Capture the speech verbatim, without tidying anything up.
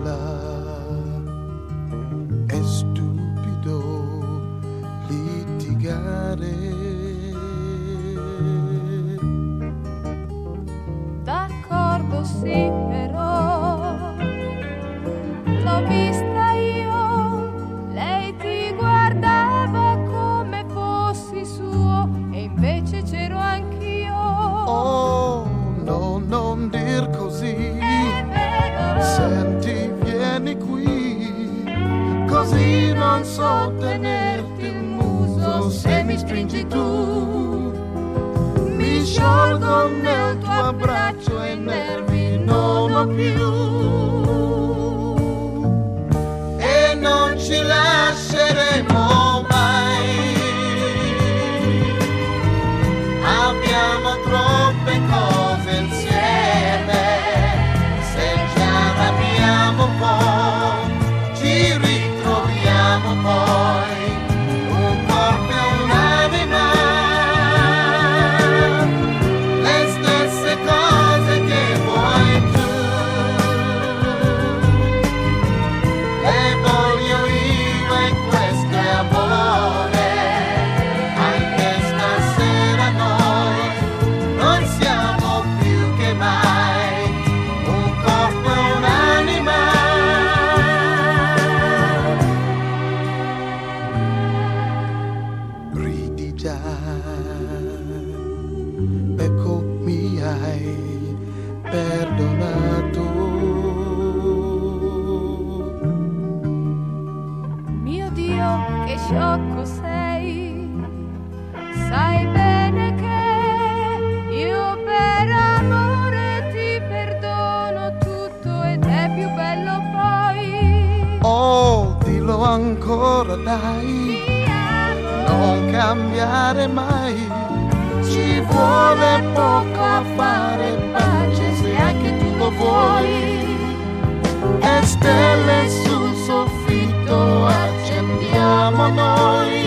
là. È stupido litigare. D'accordo, sì, però l'ho vista io, lei ti guardava come fossi suo e invece c'ero anch'io. Oh, no, non dir così. È vero. Senti, vieni qui, così non so tenerti il muso se mi stringi tu. Mi sciolgo nel tuo abbraccio e i nervi non ho più. E non ci lasceremo mai. Abbiamo troppe cose insieme. Se ci arrabbiamo un po', ci ritroviamo poi. Un corpo e un'anima. Le stesse cose che vuoi tu. Le voglio io e questo è amore. Anche stasera noi non siamo più che mai un corpo e un'anima. Ridi già, ecco mi hai perdonato. Mio Dio, che sciocco sei, sai bene che io per amore ti perdono tutto ed è più bello poi. Oh, dillo ancora dai, Ti amo, non cambiare mai. Ci vuole poco a fare pace se anche tu lo vuoi. E stelle sul soffitto accendiamo noi.